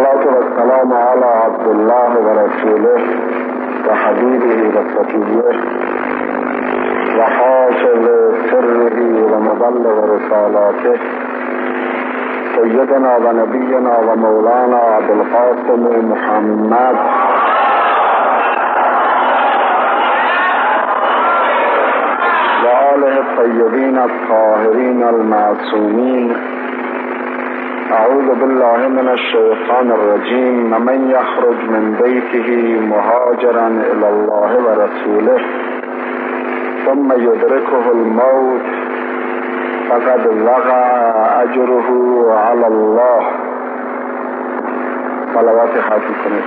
الصلاة والسلام على عبد الله ورسوله وحبيبه وصفيه وحافظ سره ومبلغ رسالاته سيدنا ونبينا ومولانا أبي القاسم محمد وآله الطيبين الطاهرين المعصومين. أعوذ بالله من الشيطان الرجيم. من يخرج من بيته مهاجرا إلى الله ورسوله ثم يدركه الموت فقد وقع أجره على الله. صلوات حافظ کنید.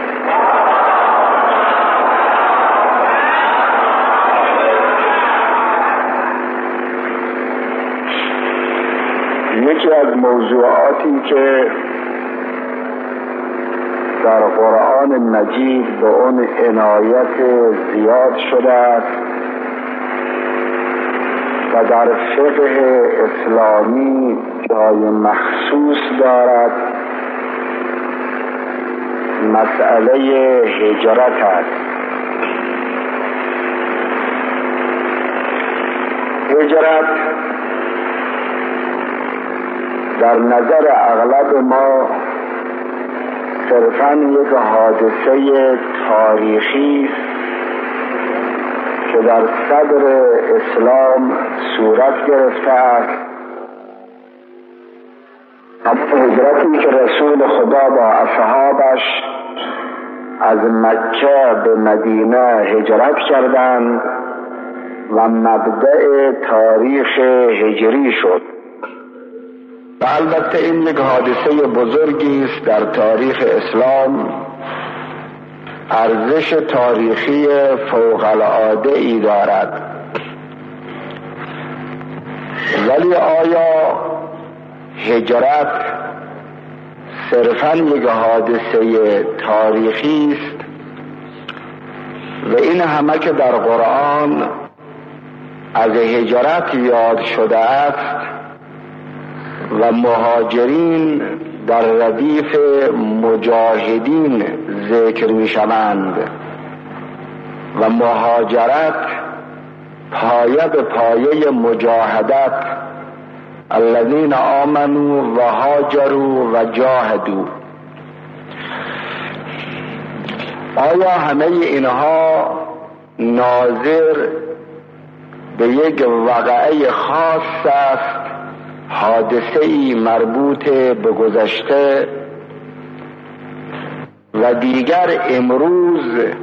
یکی از موضوعاتی که در قرآن مجید به اون عنایت زیاد شده است و در فقه اسلامی جای مخصوص دارد مسئله هجرت است. هجرت در نظر اغلب ما صرفاً یک حادثه تاریخی است که در صدر اسلام صورت گرفته است. اما هجرتی که رسول خدا با اصحابش از مکه به مدینه هجرت کردند و مبدأ تاریخ هجری شد. و البته این یک حادثه بزرگی است در تاریخ اسلام، ارزش تاریخی فوق العاده ای دارد. ولی آیا هجرت صرفاً یک حادثه تاریخی است؟ و این همه که در قرآن از هجرت یاد شده است و مهاجرین در ردیف مجاهدین ذکر می شوند و مهاجرت پایه به پایه مجاهدت، الذین آمنوا و هاجروا و جاهدوا. آیا همه اینها ناظر به یک واقعه خاص است، حادثه‌ای مربوط به گذشته و دیگر امروز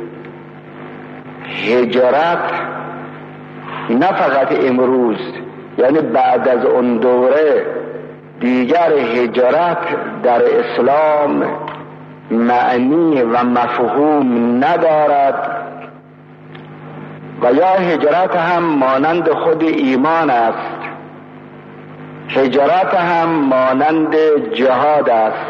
هجرت نه فقط امروز، یعنی بعد از اون دوره دیگر هجرت در اسلام معنی و مفهوم ندارد و یا هجرت هم مانند خود ایمان است، هجرت هم مانند جهاد است.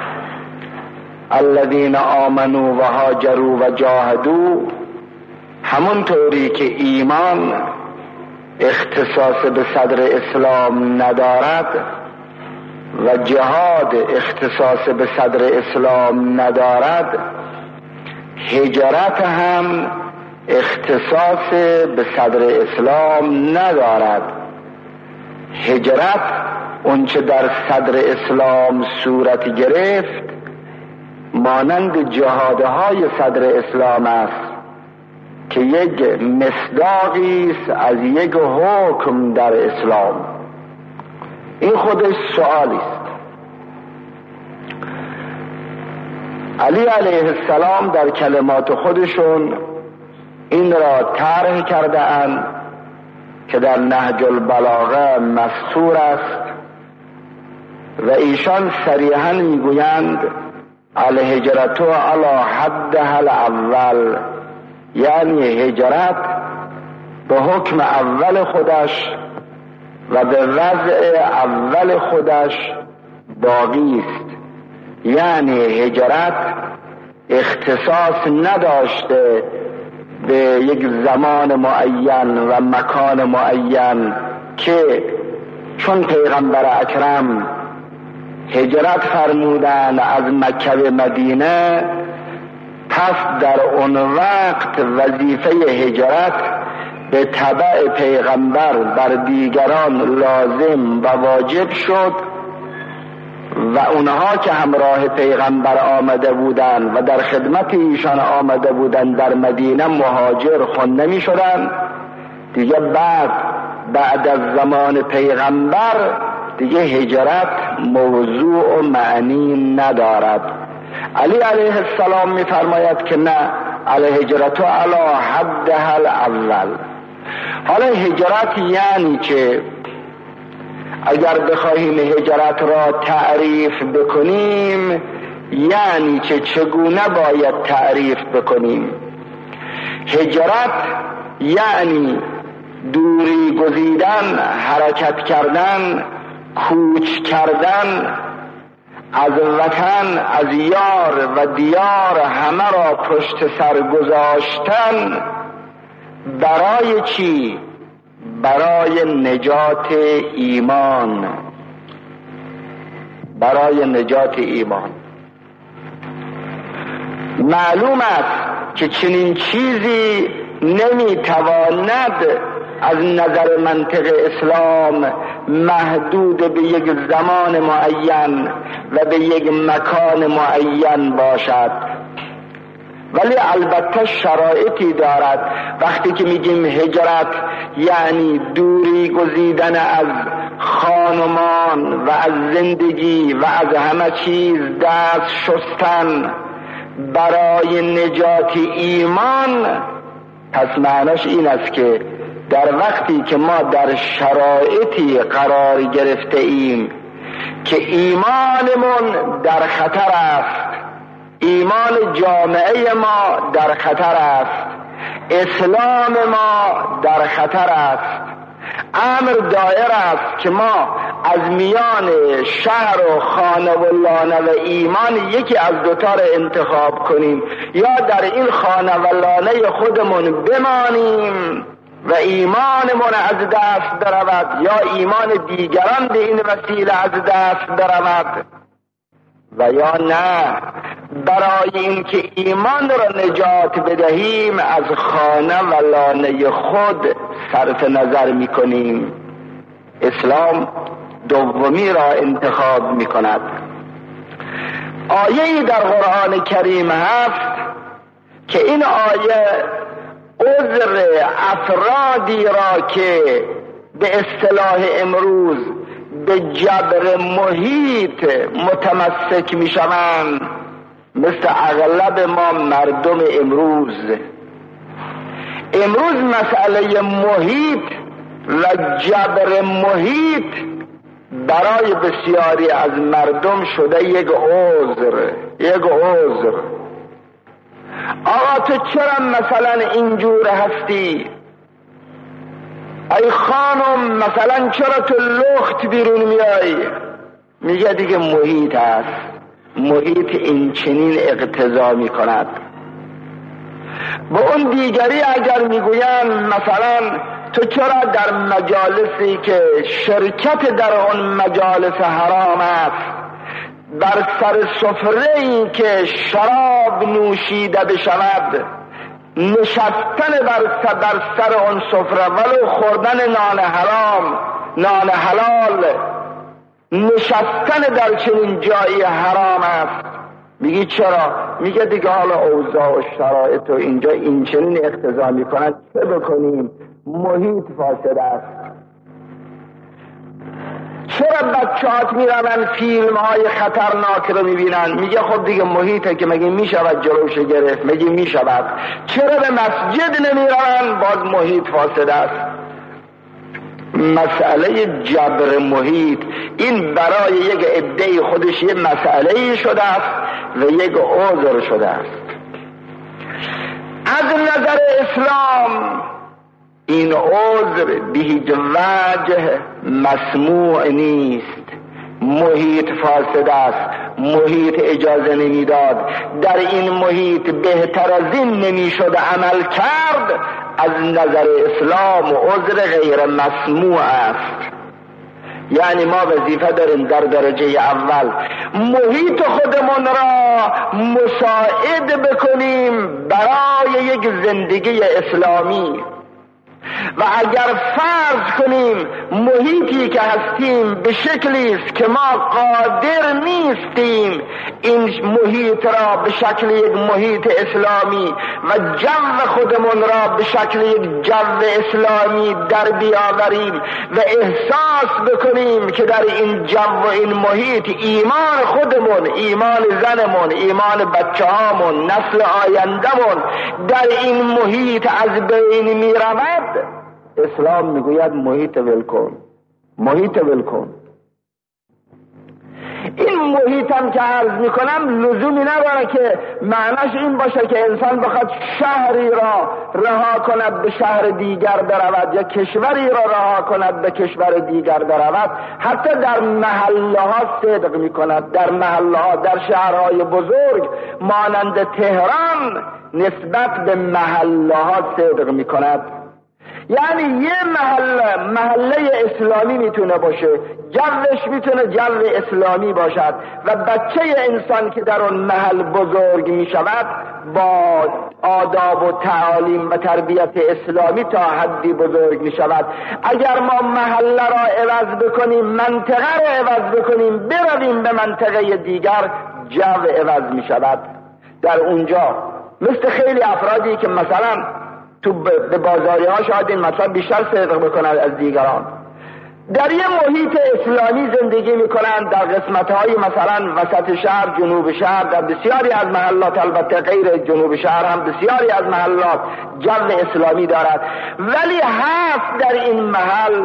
الذین آمنوا و هاجروا و جاهدوا، همون طوری که ایمان اختصاص به صدر اسلام ندارد و جهاد اختصاص به صدر اسلام ندارد، هجرت هم اختصاص به صدر اسلام ندارد. هجرت اونچه در صدر اسلام صورت گرفت مانند جهادهای صدر اسلام است که یک مصداقی است از یک حکم در اسلام. این خودش سوالی است. علی علیه السلام در کلمات خودشون این را طرح کرده اند که در نهج البلاغه مستور است و ایشان صریحاً میگویند الهجرت علی حدها الاول، یعنی هجرت به حکم اول خودش و به وضع اول خودش باقی است. یعنی هجرت اختصاص نداشته به یک زمان معین و مکان معین که چون پیغمبر اکرم هجرت فرمودند از مکه به مدینه، پس در اون وقت وظیفه هجرت به تبع پیغمبر بر دیگران لازم و واجب شد و اونها که همراه پیغمبر آمده بودند و در خدمت ایشان آمده بودند در مدینه مهاجر خوانده می شدند. دیگه بعد از زمان پیغمبر دیگه هجرت موضوع و معنی ندارد. علی علیه السلام می فرماید که نه، الهجرت علی حدها الاول. حالا هجرت یعنی که اگر بخواهیم هجرت را تعریف بکنیم یعنی که چگونه باید تعریف بکنیم؟ هجرت یعنی دوری گزیدن، حرکت کردن، کوچ کردن از وطن، از یار و دیار همه را پشت سر گذاشتن. برای چی؟ برای نجات ایمان. برای نجات ایمان. معلوم است که چنین چیزی نمیتواند از نظر منطق اسلام محدود به یک زمان معین و به یک مکان معین باشد، ولی البته شرایطی دارد. وقتی که میگیم هجرت یعنی دوری گزیدن از خانمان و از زندگی و از همه چیز دست شستن برای نجات ایمان، پس معناش این است که در وقتی که ما در شرایطی قرار گرفته ایم که ایمانمون در خطر است، ایمان جامعه ما در خطر است، اسلام ما در خطر است، امر دایر است که ما از میان شهر و خانه و لانه و ایمان یکی از دوتا را انتخاب کنیم، یا در این خانه و لانه خودمون بمانیم و ایمانمون از دست برود، یا ایمان دیگران به این وسیله از دست برود، و یا نه برای اینکه ایمان را نجات بدهیم از خانه و لانه خود صرف نظر میکنیم. اسلام دومی را انتخاب میکند. آیه‌ای در قرآن کریم هست که این آیه عذر افرادی را که به اصطلاح امروز به جبر محیط متمسک می شوند، مثل اغلب ما مردم امروز مسئله محیط و جبر محیط برای بسیاری از مردم شده یک عذر. آقا تو چرا مثلا اینجور هستی؟ ای خانم مثلا چرا تو لخت بیرون میایی؟ میگه دیگه محیط است، محیط این چنین اقتضا میکند. با اون دیگری اگر میگوین مثلا تو چرا در مجالسی که شرکت در اون مجالس حرام است، بر سر سفره‌ای که شراب نوشیده بشود نشستن بر سر اون سفره ولو خوردن نان حرام، نان حلال، نشستن در چنین جایی حرام است؟ میگی چرا؟ میگه دیگه حالا اوضاع و شرایط و اینجا این چنین اقتضا میکنن، چه بکنیم؟ محیط فاسد است. چرا بچه‌هات میرن فیلم های خطرناک رو میبینن؟ میگه خب دیگه محیطه که مگه میشود جلوش گرفت؟ مگه میشود؟ چرا به مسجد نمیرن؟ باز محیط فاسد است. مسئله جبر محیط این برای یک عده خودش یک مسئله شده است و یک عذر شده است. از نظر اسلام این عذر به هیچ وجه مسموع نیست. محیط فاسد است، محیط اجازه نمیداد، در این محیط بهتر از این نمیشد عمل کرد. از نظر اسلام عذر غیر مسموع است. یعنی ما وظیفه داریم در درجه اول محیط خودمون را مساعد بکنیم برای یک زندگی اسلامی، و اگر فرض کنیم محیطی که هستیم به شکلی است که ما قادر نیستیم این محیط را به شکل یک محیط اسلامی و جو خودمون را به شکل یک جو اسلامی در بیاوریم و احساس بکنیم که در این جو و این محیط ایمان خودمون، ایمان زنمون، ایمان بچه هامون، نسل آیندمون در این محیط از بین می رود، اسلام میگوید محیط ولکن، محیط ولکن. این محیط هم که عرض میکنم لزومی نداره که معناش این باشه که انسان بخواد شهری را رها کند به شهر دیگر برود یا کشوری را رها کند به کشور دیگر برود. حتی در محله ها صدق میکند، در محله ها، در شهرهای بزرگ مانند تهران نسبت به محله ها صدق میکند. یعنی یه محله اسلامی میتونه باشه، جوش میتونه جو اسلامی باشد و بچه انسان که در اون محل بزرگ میشود با آداب و تعالیم و تربیت اسلامی تا حدی بزرگ میشود. اگر ما محله را عوض بکنیم، منطقه را عوض بکنیم، برویم به منطقه دیگر، جو عوض میشود. در اونجا مثل خیلی افرادی که مثلا تو به بازاری ها شاید این مطلب بیشتر صدق بکنند از دیگران، در یه محیط اسلامی زندگی میکنند، در قسمت های مثلا وسط شهر، جنوب شهر، در بسیاری از محلات، البته غیر جنوب شهر هم بسیاری از محلات جو اسلامی دارد، ولی هست در این محل،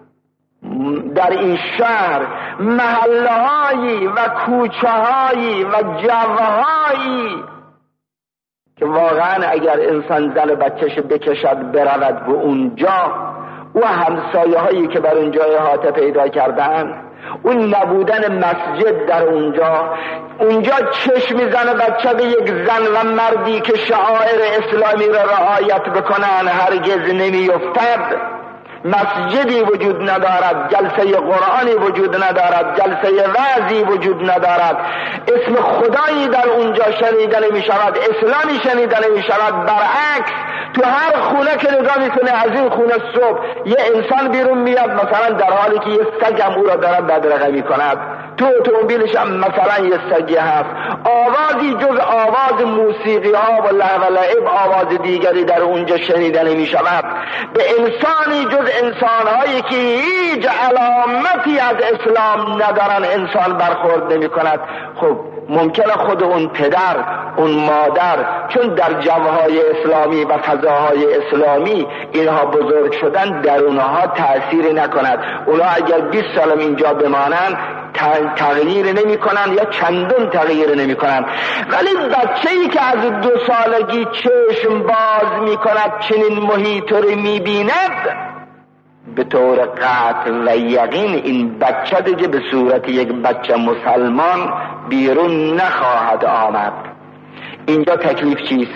در این شهر محله هایی و کوچه هایی و جوهایی که واقعا اگر انسان زن بچهش بکشد برود به اونجا، و همسایه هایی که بر اونجا احاطه پیدا کردن، اون نبودن مسجد در اونجا چشم زن بچه به یک زن و مردی که شعائر اسلامی را رعایت بکنن هرگز نمیافتد. مسجدی وجود ندارد، جلسه قرآنی وجود ندارد، جلسه وعظی وجود ندارد، اسم خدایی در اونجا شنیده نمی شود، اسلامی شنیده نمی شود. برعکس تو هر خونه که نگاه میکنه، از این خونه صبح یه انسان بیرون میاد مثلا در حالی که یه سگ هم او را دارد بدرقه میکند، تو اتومبیلش هم مثلا یه سگی هست، آوازی جز آواز موسیقی ها و لهو و لعب آواز دیگری در اونجا شنیده نمی شود. به انسانی جز انسانهایی که هیچ علامتی از اسلام ندارن انسان برخورد نمی کند. خب ممکنه خود اون پدر، اون مادر، چون در جوهای اسلامی و فضاهای اسلامی اینها بزرگ شدن، در اونها تأثیر نکند. اونها اگر 20 سال اینجا بمانن تغییر نمی کنن یا چندون تغییر نمی کنن، ولی بچه‌ای که از 2 سالگی چشم باز می کند چنین محیط رو می بیند، به طور قطع و یقین این بچه دیگه به صورت یک بچه مسلمان بیرون نخواهد آمد. اینجا تکلیف چیست؟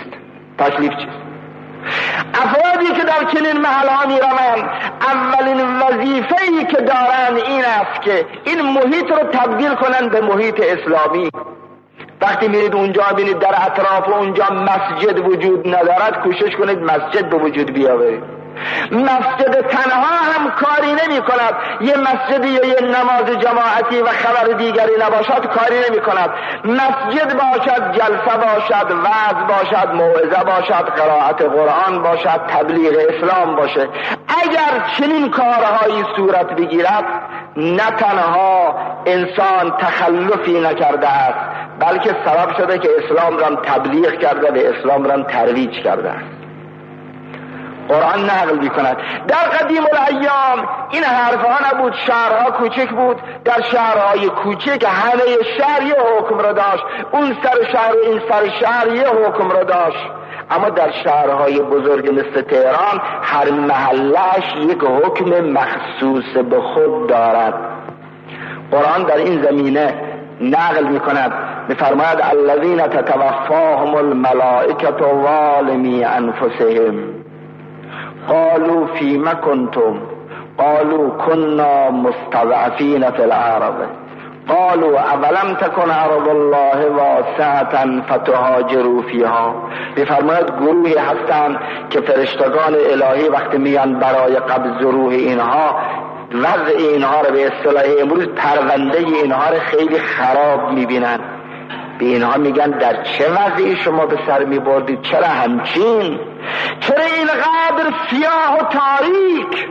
افرادی که در چنین محلها می روند، اولین وظیفه‌ای که دارند این است که این محیط رو تبدیل کنند به محیط اسلامی. وقتی میرید اونجا بینید در اطراف اونجا مسجد وجود ندارد، کوشش کنید مسجد به وجود بیاورید. مسجد تنها هم کاری نمی کند، یه مسجدی یا یه نماز جماعتی و خبر دیگری نباشد کاری نمی کند. مسجد باشد، جلسه باشد، وعظ باشد، موعظه باشد، قرائت قرآن باشد، تبلیغ اسلام باشه. اگر چنین کارهایی صورت بگیرد، نه تنها انسان تخلفی نکرده است، بلکه سبب شده که اسلام را تبلیغ کرده و اسلام را ترویج کرده است. قرآن نقل می‌کند در قدیم الایام این حرفها نبود، شهرها کوچک بود، در شهرهای کوچک همه شهر یه حکم را داشت، اون سر شهر و این سر شهر یه حکم را داشت. اما در شهرهای بزرگ مثل تهران هر محلهش یک حکم مخصوص به خود دارد. قرآن در این زمینه نقل می‌کند، می‌فرماید الذین تتوفاهم الملائکة ظالمی انفسهم قالوا فیما کنتم قالوا كنا مستضعفین فی الارض قالوا اولم تکن ارض الله واسعة فتهاجروا فیها. میفرماید گروهی هستند که فرشتگان الهی وقتی میان برای قبض روح اینها، وضع اینها رو به اصطلاح امروز پرونده اینها رو خیلی خراب میبینن. به اینها میگن در چه وضعی شما به سر میبردید؟ چرا همچین؟ چرا اینقدر سیاه و تاریک؟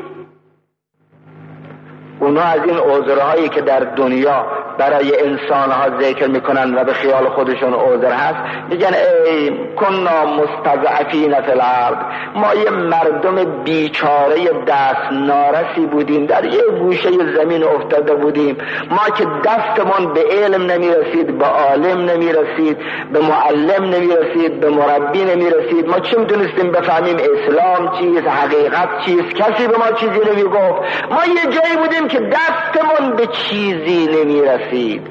اونا از این عذرهایی که در دنیا برای انسانها ذکر میکنن و به خیال خودشون عذر هست، میگن ای کنا مستضعفین فی الارض، ما یه مردم بیچاره دست نارسی بودیم، در یه گوشه زمین افتاده بودیم، ما که دستمون به علم نمیرسید، به عالم نمیرسید، به معلم نمیرسید، به مربی نمیرسید، ما چه میدونستیم بفهمیم اسلام چیست، حقیقت چیست، کسی به ما چیزی نمیگفت، ما یه جایی بودیم که دستمون به چیزی نمیرسید.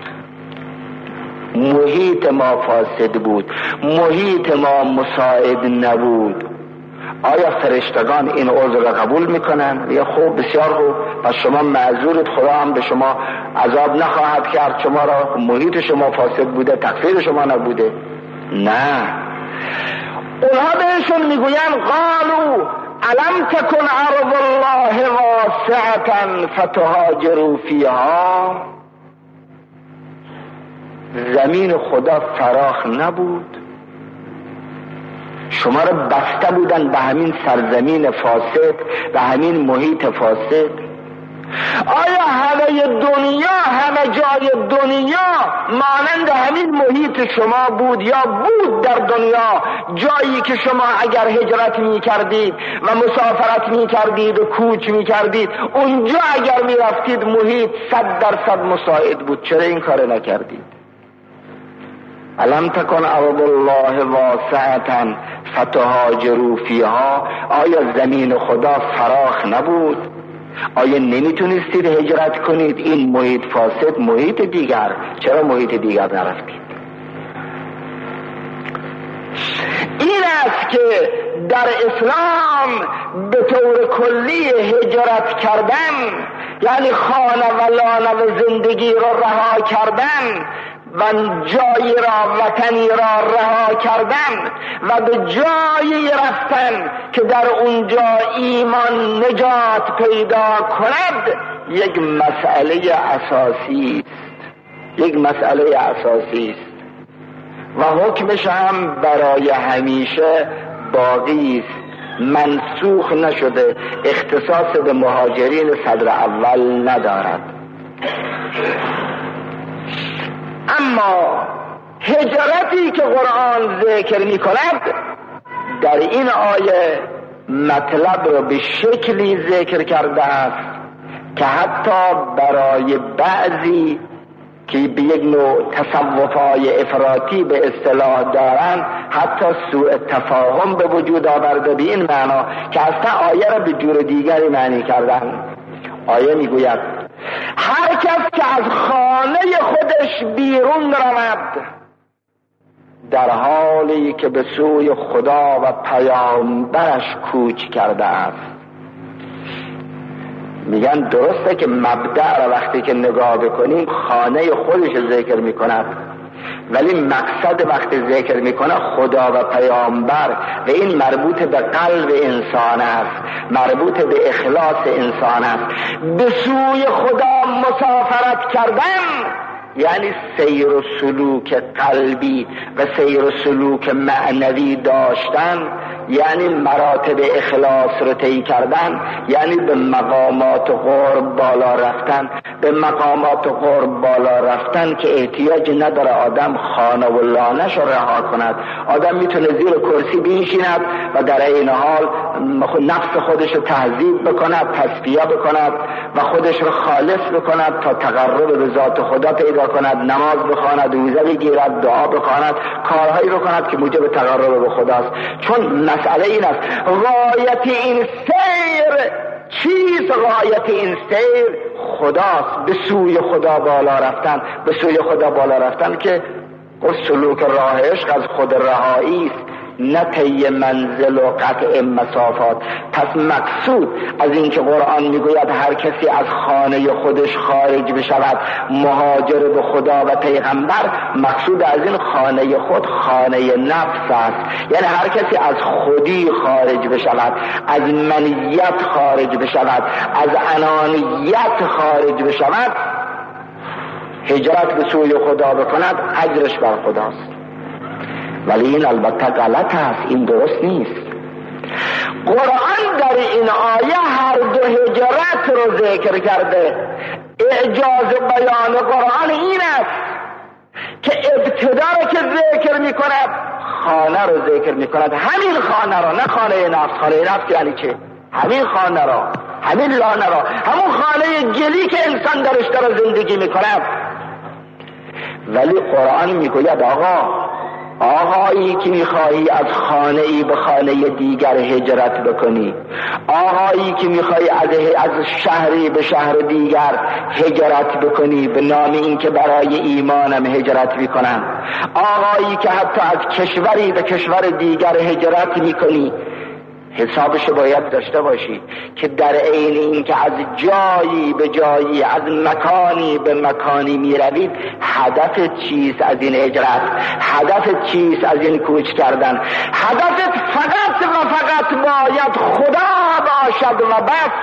محیط ما فاسد بود، محیط ما مساعد نبود. آیا فرشتگان این عذر را قبول میکنن؟ یا خوب، بسیار خوب، پس شما معذورید، خدا هم به شما عذاب نخواهد کرد، شما را محیط شما فاسد بوده، تقصیر شما نبوده. نه، اونها بهشون میگوین قالوا الم تکن ارض الله واسعة فتهاجروا فیها. زمین خدا فراخ نبود، شما رو بسته بودن به همین سرزمین فاسد، به همین محیط فاسد. آیا همه دنیا، همه جای دنیا مانند همین محیط شما بود؟ یا بود در دنیا جایی که شما اگر هجرت می کردید و مسافرت می کردید و کوچ می کردید، اونجا اگر می رفتید محیط 100% مساعد بود؟ چرا این کار نکردید؟ الم تکن ارض الله واسعة فتهاجروا فیها. آیا زمین خدا فراخ نبود؟ آیا نمیتونستید هجرت کنید؟ این محیط فاسد، محیط دیگر، چرا محیط دیگر نرفتید؟ این است که در اسلام به طور کلی هجرت کردن یعنی خانه و لانه و زندگی را رها کردن و جایی را، وطنی را رها کردن و به جایی رفتن که در اونجا ایمان نجات پیدا کند، یک مسئله اساسی است، یک مسئله اساسی است و حکمش هم برای همیشه باقی است، منسوخ نشده، اختصاص به مهاجرین صدر اول ندارد. اما هجرتی که قرآن ذکر می کند در این آیه مطلب رو به شکلی ذکر کرده است که حتی برای بعضی که به یک نوع تصوف‌های افراطی به اصطلاح دارن حتی سوء تفاهم به وجود آورده، به این معنا که اصلا آیه را به جور دیگری معنی کردن. آیه میگوید هر کس که از خانه خودش بیرون رود در حالی که به سوی خدا و پیامبرش کوچ کرده است. میگن درسته که مبدأ را وقتی که نگاه بکنیم خانه خودش ذکر میکند، ولی مقصد وقتی ذکر میکنه خدا و پیامبر و این مربوط به قلب انسان است، مربوط به اخلاص انسان است. به سوی خدا مسافرت کردن یعنی سیر و سلوک قلبی و سیر و سلوک معنوی داشتن، یعنی مراتب اخلاص رو طی کردن، یعنی به مقامات قرب بالا رفتن. به مقامات قرب بالا رفتن که احتیاج نداره آدم خانه و لانش رو رها کند، آدم میتونه زیر کرسی بنشیند و در این حال نفس خودش رو تهذیب بکند، تصفیه بکند و خودش رو خالص بکند تا تقرب به ذات خدا پیدا کند، نماز بخواند، روزه بگیرد، دعا بخواند، کارهایی رو کند که موجب تقرب به خداست. چون مسئله این است غایت این سیر چیز؟ غایت این سیر خداست، به سوی خدا بالا رفتن. به سوی خدا بالا رفتن که سلوک راه عشق از خود رهایی است، نه طی منزل و قطع مسافات. پس مقصود از این که قرآن میگوید هر کسی از خانه خودش خارج بشود مهاجر به خدا و پیغمبر، مقصود از این خانه خود خانه نفس است. یعنی هر کسی از خودی خارج بشود، از منیت خارج بشود، از انانیت خارج بشود، هجرت به سوی خدا بکند، اجرش بر خداست. ولی این البته غلط است، این درست نیست. قرآن در این آیه هر دو هجرت رو ذکر کرده. اعجاز بیان قرآن این است که ابتدا رو که ذکر می کند خانه رو ذکر می کند، همین خانه رو، نه خانه نفس. خانه نفس یعنی چه؟ همین خانه رو، همین لانه رو، همون خانه گلی که انسان درش داره زندگی می کند. ولی قرآن می گوید آقایی که میخواهی از خانه ای به خانه دیگر هجرت بکنی، آقایی که میخواهی از شهری به شهر دیگر هجرت بکنی به نام این که برای ایمانم هجرت میکنم، آقایی که حتی از کشوری به کشور دیگر هجرت میکنی، حسابش باید داشته باشی که در عین این که از جایی به جایی، از مکانی به مکانی می روید، هدف چیست از این هجرت؟ هدف چیست از این کوچ کردن؟ هدفت فقط و فقط باید خدا باشد و بس.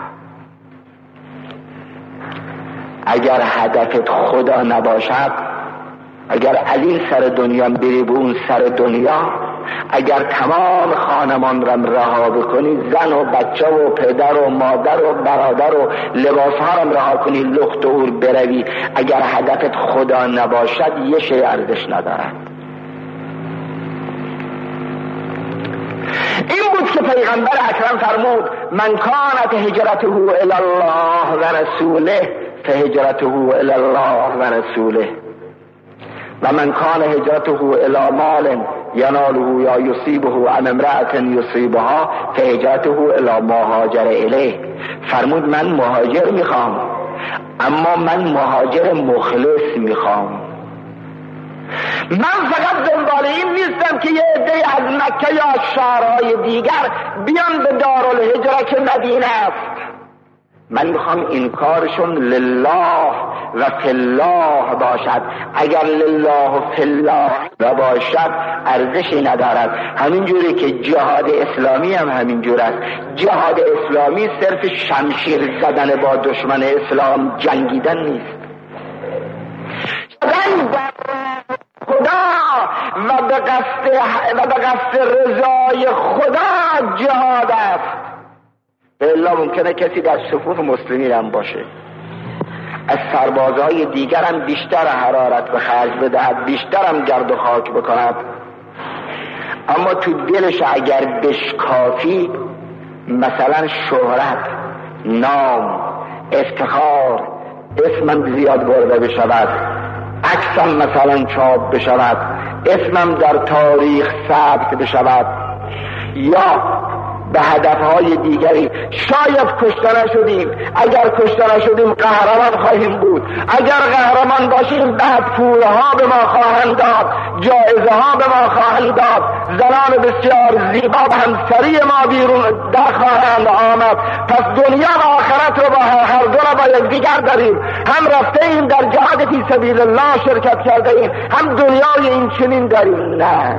اگر هدفت خدا نباشد، اگر از این سر دنیا بری به اون سر دنیا، اگر تمام خانمان را رها بکنی، زن و بچه و پدر و مادر و برادر و لباسها را رها کنی، لخت و اور بروی، اگر هدفت خدا نباشد یه شی ارزش ندارد. این بود که پیغمبر اکرم فرمود من کانت هجرته الی الله و رسوله فهجرته الی الله و رسوله و من کان هجرته الی مال یناله یا یصیبه عن امرأة یصیبها فهجرته الی ما هاجر الیه. فرمود من مهاجر میخوام، اما من مهاجر مخلص میخوام. من فقط دنبال این نیستم که یه عده از مکه یا شهرهای دیگر بیان به دارالهجره که مدینه است. من میخوام این کارشون لله و فی الله باشد. اگر لله و فی الله باشد ارزشی ندارد. همین جوری که جهاد اسلامی هم همین جور است. جهاد اسلامی صرف شمشیر زدن با دشمن اسلام، جنگیدن نیست. خدا و به قصد رضای خدا جهاد است. الا ممکنه کسی در صفوف مسلمین هم باشه، از سربازهای دیگر هم بیشتر حرارت به خرج بدهد، بیشتر هم گرد و خاک بکند، اما تو دلش اگر بشکافی مثلا شهرت، نام، افتخار، اسمم زیاد برده بشود، عکسم مثلا چاپ بشود، اسمم در تاریخ ثبت بشود، یا به هدفهای دیگری. شاید کشته نشدیم، اگر کشته نشدیم قهرمان خواهیم بود، اگر قهرمان باشیم بعد پولها به ما خواهند داد، جایزه ها به ما خواهند داد، زنان بسیار زیبا و همسری ما بیرون در خواهند آمد. پس دنیا و آخرت رو با هر دو را با یکدیگر داریم. هم رفته ایم در جهاد فی سبیل الله شرکت کرده ایم، هم دنیای این چنین داریم. نه،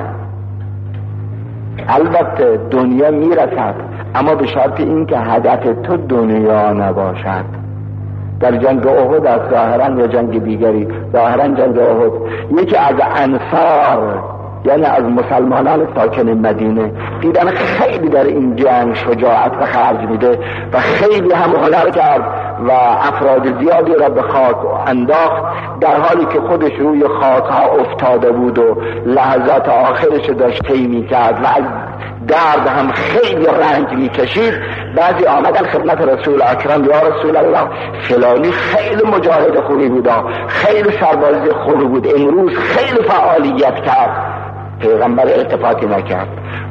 البته دنیا میرسد، اما به شرط این که هدف تو دنیا نباشد. در جنگ احد از ظاهرا یا جنگ دیگری، ظاهرا جنگ احد، یکی از انصار یعنی از مسلمانان ساکن مدینه دیدن خیلی در این جنگ شجاعت به خرج میده و خیلی هم هنر کرد و افراد زیادی را به خاک انداخت، در حالی که خودش روی خاک ها افتاده بود و لحظات آخرش داشت طی میکرد و از درد هم خیلی رنج میکشید. بعضی آمدن خدمت رسول اکرم، یا رسول الله فلانی خیلی مجاهد خوبی بود، خیلی سربازی خوبی بود، امروز خیلی فعالیت کرد. پیغمبر التفاتی نکرد،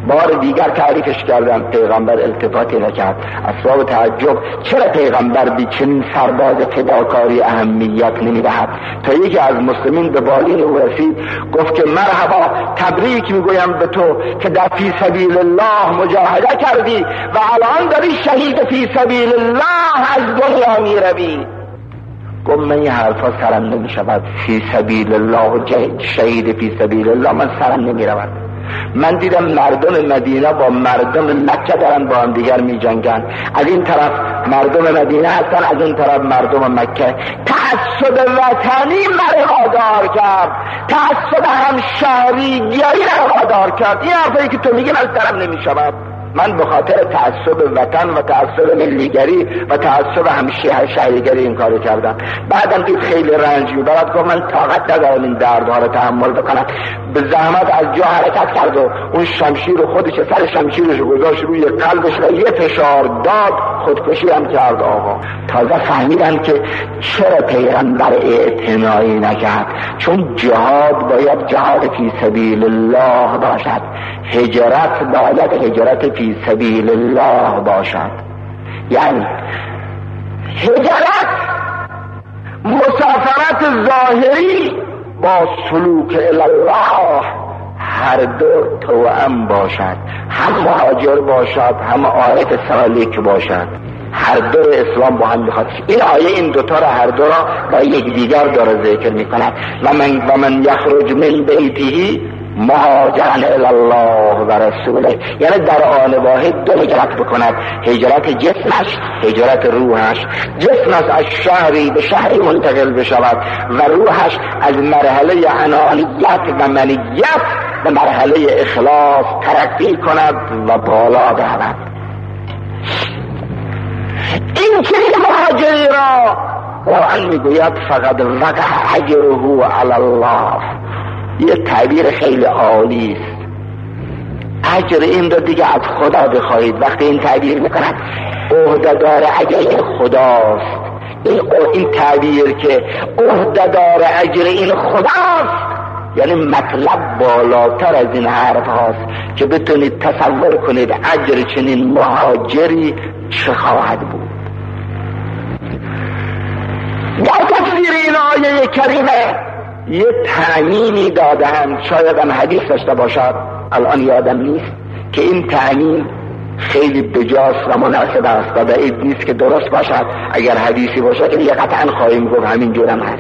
بار دیگر تعریفش کردم، پیغمبر التفاتی نکرد. اسباب تعجب چرا پیغمبر بی چنین سرباز فداکاری اهمیت نمیدهد؟ تا یکی از مسلمین به بالین او رسید، گفت که مرحبا، تبریک میگویم به تو که در فی سبیل الله مجاهده کردی و الان داری شهید فی سبیل الله از دنیا میروی. گفت من این حرفا سرم نمی شود، فی سبیل الله و شهید فی سبیل الله من سرم نمی رود. من دیدم مردم مدینه با مردم مکه دارن با هم دیگر می جنگن، از این طرف مردم مدینه هستن، از اون طرف مردم مکه. تعصب وطنی مرا وادار کرد، تعصب همشهری گیری مرا وادار کرد. این حرفایی که تو میگی من سرم نمی شود. من به خاطر تعصب وطن و تعصب ملیگری و تعصب همشهریگری این کارو کردم. بعدم دید خیلی رنج میبرد، گفت من طاقت ندارم این دردها رو تحمل بکنم. به زحمت از جا حرکت کرد و اون شمشیر خودش، سر شمشیرش گذاشت روی قلبش و یه فشار داد، خودکشی هم کرد. آقا تازه فهمیدم که چرا پیغمبر اعتنایی نکرد، چون جهاد باید جهاد فی سبیل الله باشد، هجرت باید هجرت فی سبیل الله باشد. یعنی هجرت مسافرت ظاهری با سلوک الله هر دو توأم باشد، هم مهاجر باشد هم عارف سالک باشد. هر دو اسلام با هم میخواد. این آیه این دوتا را هر دو را با یکدیگر داره ذکر میکند. و من یخرج من بیته مهاجرا الی الله و رسوله، یعنی در آن واحد دو هجرت بکند، هجرت جسمش، هجرت روحش. جسمش از شهری به شهری منتقل بشود و روحش از مرحله انانیت و منیت به مرحله اخلاص ترقی کند و بالا برود. این چنین مهاجری را قرآن میگوید فقط وقع اجره علی الله. یه تعبیر خیلی عالی است. اجر این رو دیگه از خدا بخواهید. وقتی این تعبیر میکند عهده‌دار اجر خداست. این تعبیر که عهده‌دار اجر این خداست، یعنی مطلب بالاتر از این حرف هاست که بتونید تصور کنید اجر چنین مهاجری چه خواهد بود. در تفسیر این آیه کریمه یه تعمیمی دادن، شاید هم حدیث داشته باشد، الان یادم نیست، که این تعمیم خیلی بجاست و مناسب است و بعید نیست که درست باشد. اگر حدیثی باشد که قطعا خواهیم گفت همین جورم هست.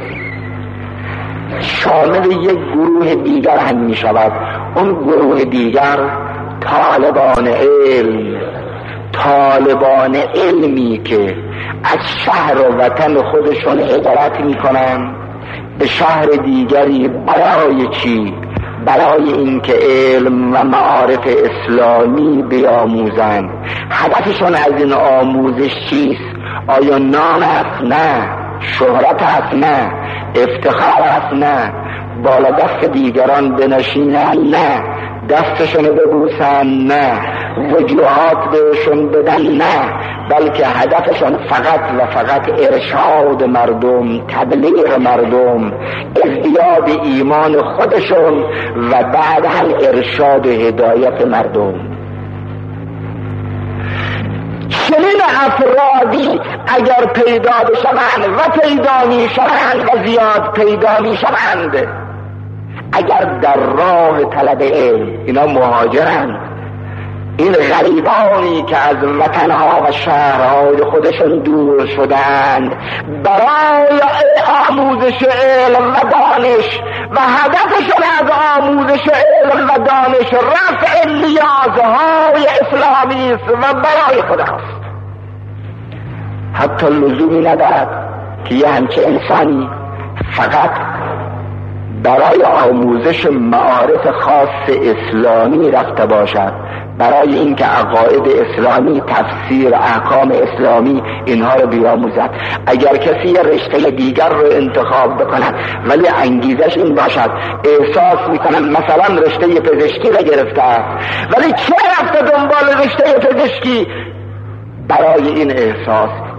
شامل یک گروه دیگر هم می شود. اون گروه دیگر طالبان علم، طالبان علمی که از شهر و وطن خودشون هجرت می کنن به شهر دیگری. برای چی؟ برای اینکه علم و معارف اسلامی بیاموزند. هدفشون از این آموزش چیست؟ آیا نام است؟ نه. شهرت است؟ نه. افتخار است؟ نه. بالا دست دیگران بنشینن؟ نه. دستشون ببوسن؟ نه. وجوهات بهشون بدن؟ نه. بلکه هدفشون فقط و فقط ارشاد مردم، تبلیغ مردم، ازدیاد ایمان خودشون و بعد هم ارشاد و هدایت مردم. چنین افرادی اگر پیدا بشوند و پیدا می شوند و زیاد پیدا می شوند، اگر در راه طلب علم، اینا مهاجرند، این غریبانی که از وطنها و شهرهای خودشون دور شدند برای آموزش علم و دانش و هدفشون از آموزش علم و دانش رفع نیازهای اسلامی است و برای خداست. حتی لزومی ندارد که یه همچه انسانی فقط برای آموزش معارف خاص اسلامی رفته باشد، برای اینکه عقاید اسلامی، تفسیر احکام اسلامی اینها رو بیاموزد. اگر کسی یه رشته دیگر رو انتخاب بکند ولی انگیزش این باشد، احساس میکنم مثلا رشته پزشکی رو گرفته است ولی چه رفته دنبال رشته پزشکی؟ برای این احساس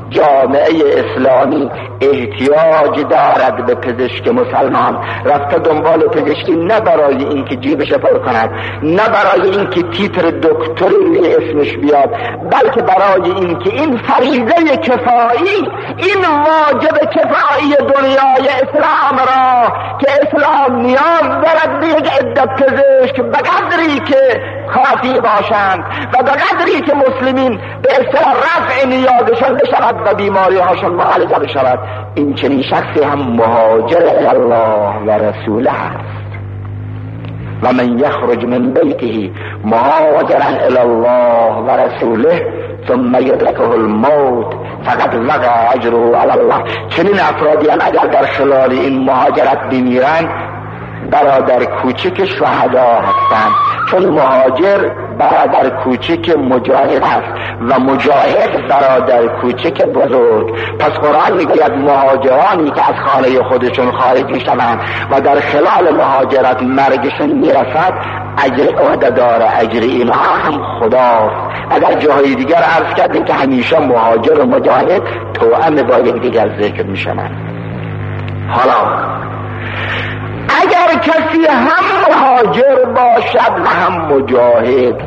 جامعه اسلامی احتیاج دارد به پزشک مسلمان. رفته دنبال پزشکی نه برای اینکه جیبش پر کند، نه برای اینکه تیتر دکتری اسمش بیاد، بلکه برای اینکه این فریضه کفایی، این واجب کفایی دنیای اسلام را که اسلام نیاز دارد به یک عده پزشک به قدری که کافی باشند و به قدری که مسلمین به اصطلاح رفع نیازشان بشود و بیماری هاشون معالجه بشود. این چنین شخصی هم مهاجر الله و رسوله است. و من یخرج من بیته مهاجرا الی الله و رسوله ثم یدرکه الموت فقد وقع اجره علی الله. چنین افرادی هم اگر در خلال این مهاجرت بمیرند برادر کوچک شهدا هستند، چون مهاجر برادر کوچک مجاهد است و مجاهد برادر کوچک بزرگ. پس قرآن میگوید مهاجرانی که از خانه خودشون خارج میشوند و در خلال مهاجرت مرگشون میرسد اجر عهده‌دار اجر اینها هم خداست. اگر جاهای دیگر عرض کردیم که همیشه مهاجر و مجاهد توأم با یکدیگر ذکر میشوند. حالا اگر کسی هم مهاجر باشد و هم مجاهد،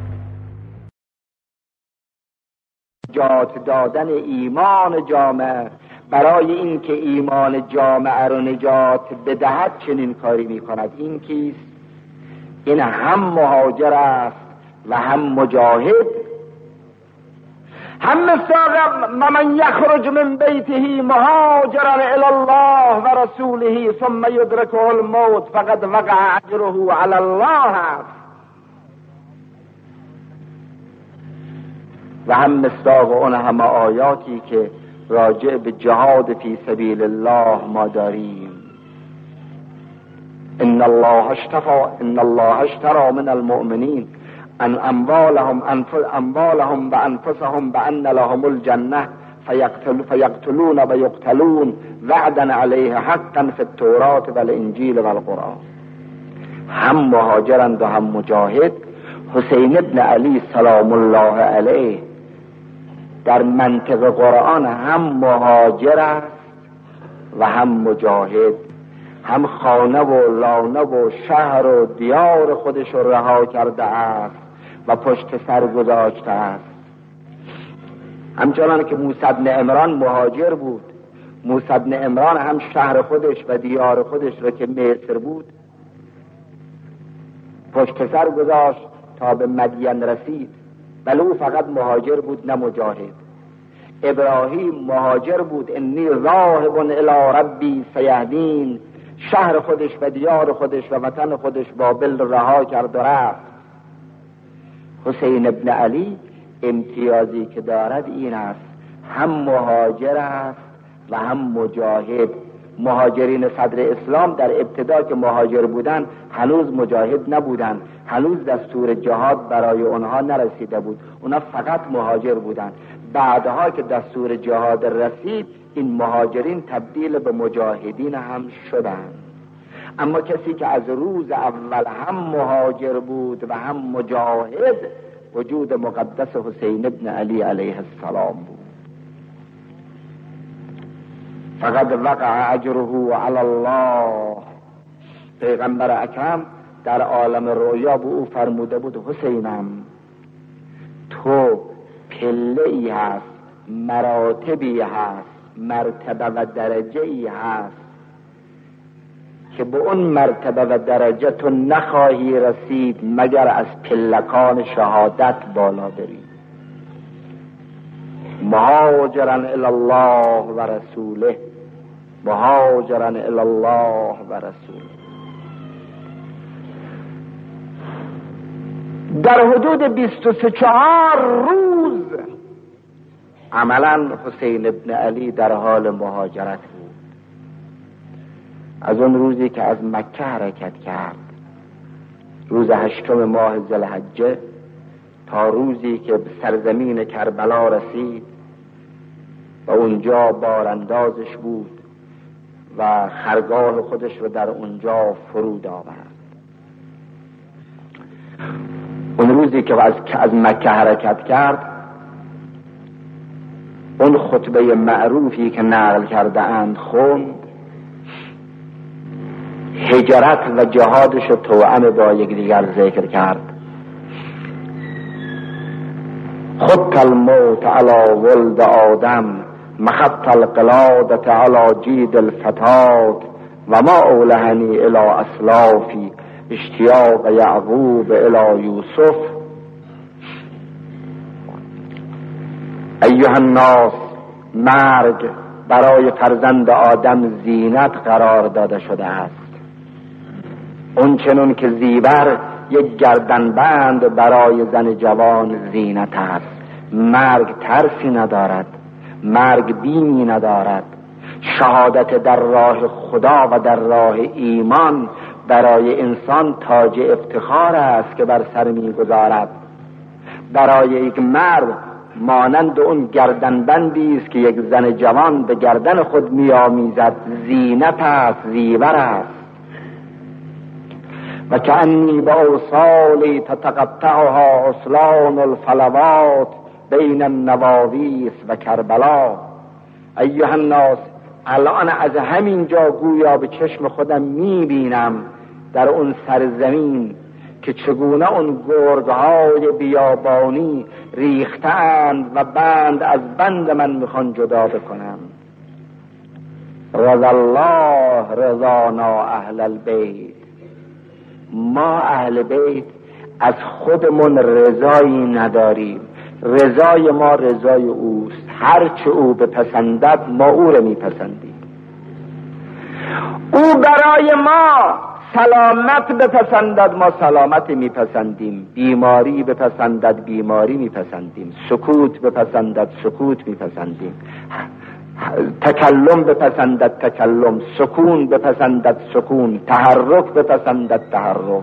نجات دادن ایمان جامعه برای اینکه ایمان جامعه رو نجات بدهد چنین کاری میکند. این کیست؟ این هم مهاجر است و هم مجاهد. هم مثل من یخرج من بیته مهاجرا الی الله و رسوله ثم یدرکه الموت فقد وقع اجره علی الله است. و هم مصداق اون همه آیاتی که راجع به جهاد فی سبیل الله ما داریم. ان الله اشترى من المؤمنین ان اموالهم و انفسهم بان لهم الجنه فیقتلون و یقتلون وعدا علیه حقا فی التوراة و الانجیل و القرآن. هم مهاجرند و هم مجاهد. حسین ابن علی سلام الله علیه در منطق قرآن هم مهاجر است و هم مجاهد. هم خانه و لانه و شهر و دیار خودش رو رها کرده است و پشت سر گذاشته است. همچنان که موسی بن عمران مهاجر بود، موسی بن عمران هم شهر خودش و دیار خودش رو که مصر بود پشت سر گذاشت تا به مدین رسید، ولی او فقط مهاجر بود نه مجاهد. ابراهیم مهاجر بود، انی ذاهب الی ربی سیهدین، شهر خودش و دیار خودش و وطن خودش بابل رها کرد و رفت. حسین ابن علی امتیازی که دارد این است، هم مهاجر است و هم مجاهد. مهاجرین صدر اسلام در ابتدا که مهاجر بودن هنوز مجاهد نبودن، هنوز دستور جهاد برای اونها نرسیده بود، اونا فقط مهاجر بودن. بعدها که دستور جهاد رسید این مهاجرین تبدیل به مجاهدین هم شدند. اما کسی که از روز اول هم مهاجر بود و هم مجاهد وجود مقدس حسین ابن علی علیه السلام بود. فقد وقع اجره علی الله. پیغمبر اکرم در عالم رویا به او فرموده بود حسینم تو پله ای هست، مراتبی هست، مرتبه و درجه ای هست که به اون مرتبه و درجه تو نخواهی رسید مگر از پلکان شهادت بالا بری. مهاجرا الی الله و رسوله، مهاجرا الی الله و رسوله. در حدود 24 روز عملا حسین ابن علی در حال مهاجرت بود. از اون روزی که از مکه حرکت کرد، روز 8 ماه ذوالحجه، تا روزی که به سرزمین کربلا رسید و اونجا باراندازش بود و خرگاه خودش رو در اونجا فرود آورد. اون روزی که از مکه حرکت کرد اون خطبه معروفی که نقل کرده اند خوند، هجرت و جهادش توأم با یکدیگر ذکر کرد. خط الموت علی ولد آدم مخط القلادة علی جید الفتات و ما اولهنی الی اسلافی اشتیاق یعقوب الی یوسف. ایها الناس، مرگ برای فرزند آدم زینت قرار داده شده است، اون چنون که زیور یک گردنبند برای زن جوان زینت است. مرگ ترسی ندارد، مرگ بیمی ندارد. شهادت در راه خدا و در راه ایمان برای انسان تاج افتخار است که بر سر میگذارد. برای یک مرد مانند اون گردنبندی است که یک زن جوان به گردن خود میآمیزد زینت است، زیور است. و کأنی با اوصالی تتقطعها اصلان الفلوات بین النواویس و کربلا. ایها الناس، الان از همین جا گویا به چشم خودم میبینم در اون سرزمین که چگونه اون گرگهای بیابانی ریختند و بند از بند من میخوان جدا بکنن. رضا الله رضانا اهل البیت. ما اهل بیت از خودمون رضایی نداریم، رضای ما رضای اوست. هرچه او بپسندد ما او رو میپسندیم. او برای ما سلامت بپسندد ما سلامت میپسندیم، بیماری بپسندد بیماری میپسندیم، سکوت بپسندد سکوت میپسندیم، تکلم بپسندد تکلم، سکون بپسندد سکون، تحرک بپسندد تحرک.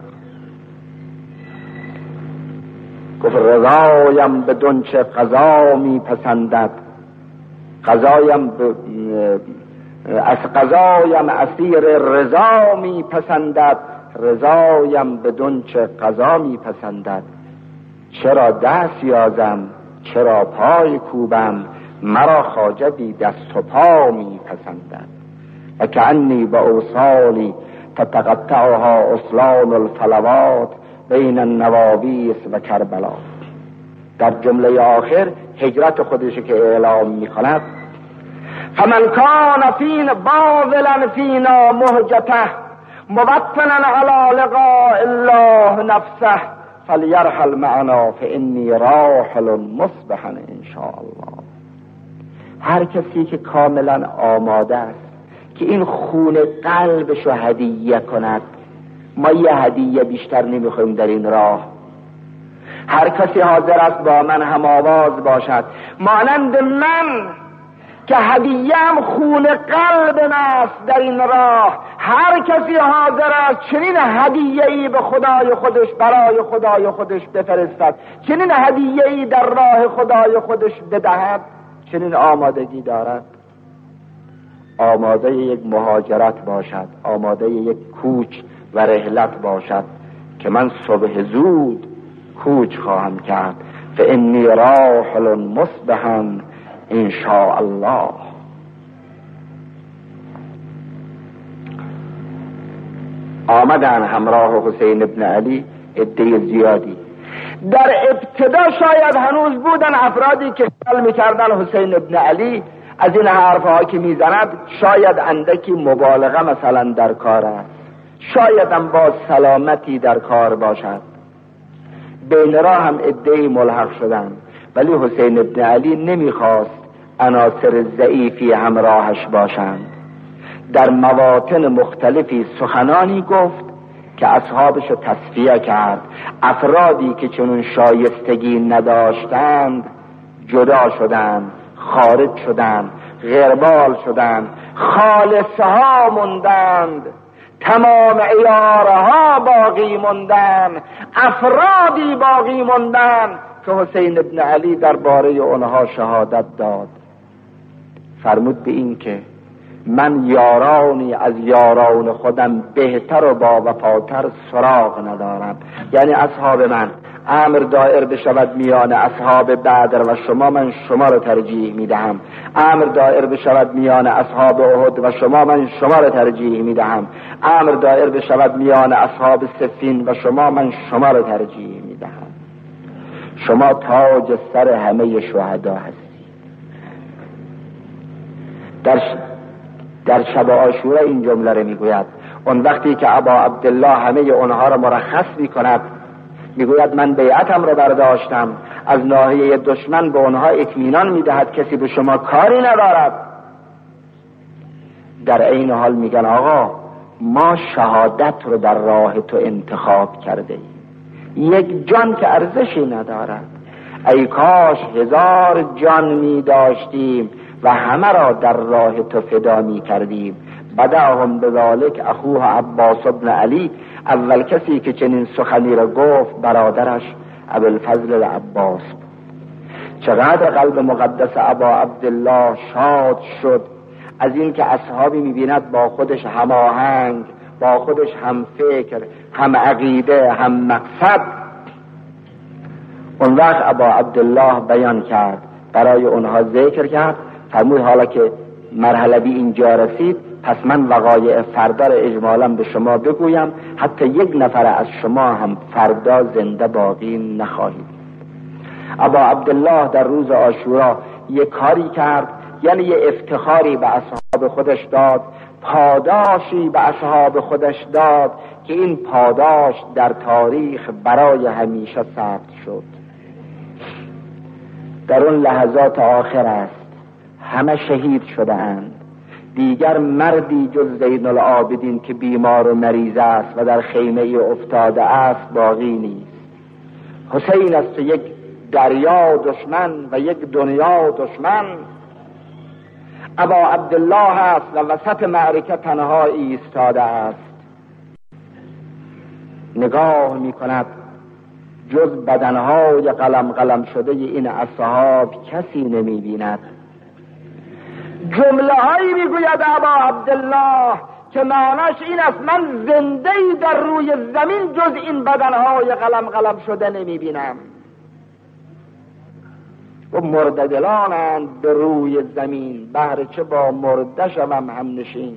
گفت رضایم بدون چه قضا میپسندد، قضایم از قضایم اسیر رضا میپسندد، رضایم بدون چه قضا میپسندد. چرا دست یازم چرا پای کوبم، مرا خواجه بی دست و پا میپسندد. و کأنی با اوصالی تتقطعها اصلان الفلوات بین النواویس و کربلا. در جمله آخر هجرت خودش که اعلام میکند، فمن کان فین باذلا فینا مهجته موطنا علی لقاء الله نفسه فلیرحل معنا فانی راحل مصبحا ان شاء الله. هر کسی که کاملا آماده است که این خون قلبشو هدیه کند، ما یه هدیه بیشتر نمیخوایم در این راه. هر کسی حاضر است با من هم آواز باشد، مانند من که هدیه‌ام خون قلب است در این راه. هر کسی حاضر است چنین هدیه‌ای به خدای خودش برای خدای خودش بفرستد، چنین هدیه‌ای در راه خدای خودش بدهد، چنین آمادگی دارد. آماده یک مهاجرت باشد، آماده یک کوچ و رحلت باشد که من صبح زود کوچ خواهم کرد. فانی راحل مصبحا ان شاء الله. آمدن همراه حسین ابن علی عده زیادی. در ابتدا شاید هنوز بودن افرادی که خیال میکردن حسین ابن علی از این حرفها که میزند شاید اندکی مبالغه مثلا در کار است، شاید هم با سلامتی در کار باشد. بین راه هم عده‌ای ملحق شدن، ولی حسین ابن علی نمیخواست عناصر ضعیفی همراهش باشند. در مواطن مختلفی سخنانی گفت که اصحابش رو تصفیه کرد. افرادی که چنون شایستگی نداشتند جدا شدند، خارج شدند، غربال شدند، خالصها موندند، تمام عیارها باقی موندند، افرادی باقی موندند که حسین ابن علی درباره اونها شهادت داد. فرمود به این که من یارانی از یاران خودم بهتر و با وفاتر سراغ ندارم. یعنی اصحاب من امر دایر بشود میان اصحاب بدر و شما، من شما را ترجیح میدهم. امر دایر بشود میان اصحاب احد و شما، من شما را ترجیح میدهم. امر دایر بشود میان اصحاب صفین و شما، من شما را ترجیح میدهم. شما تاج سر همه شهدا هستید. در شب عاشورا این جمله را میگوید. اون وقتی که ابا عبدالله همه اونها را مرخص میکند، میگوید من بیعتم را برداشتم، از ناحیه دشمن به اونها اطمینان میدهد کسی به شما کاری ندارد. در این حال میگن آقا ما شهادت رو در راه تو انتخاب کرده ایم، یک جان که ارزشی ندارد. ای کاش 1000 جان می داشتیم و همه را در راه تو فدا می کردیم. بدأهم بذالک اخوه عباس ابن علی، اول کسی که چنین سخنی را گفت برادرش ابوالفضل عباس بود. چقدر قلب مقدس ابا عبدالله شاد شد از این که اصحابی میبیند با خودش هماهنگ، با خودش هم فکر، هم عقیده، هم مقصد. اون وقت ابا عبدالله بیان کرد، برای اونها ذکر کرد، فرمود حالا که مرحله بی اینجا رسید، پس من وقایع فردا را اجمالا به شما بگویم، حتی یک نفر از شما هم فردا زنده باقی نخواهید. ابا عبدالله در روز عاشورا یک کاری کرد، یعنی یه افتخاری به اصحاب خودش داد، پاداشی به اصحاب خودش داد که این پاداش در تاریخ برای همیشه ثبت شد. در اون لحظات آخر است، همه شهید شده اند. دیگر مردی جز زین العابدین که بیمار و مریض است و در خیمه افتاده است باقی نیست. حسین است یک دریا دشمن و یک دنیا دشمن. ابا عبدالله است و وسط معرکه تنها ایستاده است. نگاه می کند جز بدنهای قلم قلم شده این اصحاب کسی نمی بیند. جمله هایی میگوید ابا عبدالله که معناش این است من زنده‌ای در روی زمین جز این بدنهای قلم قلم شده نمی بینم. و مرددلانند به روی زمین، بهر چه با مرده شوم هم نشین.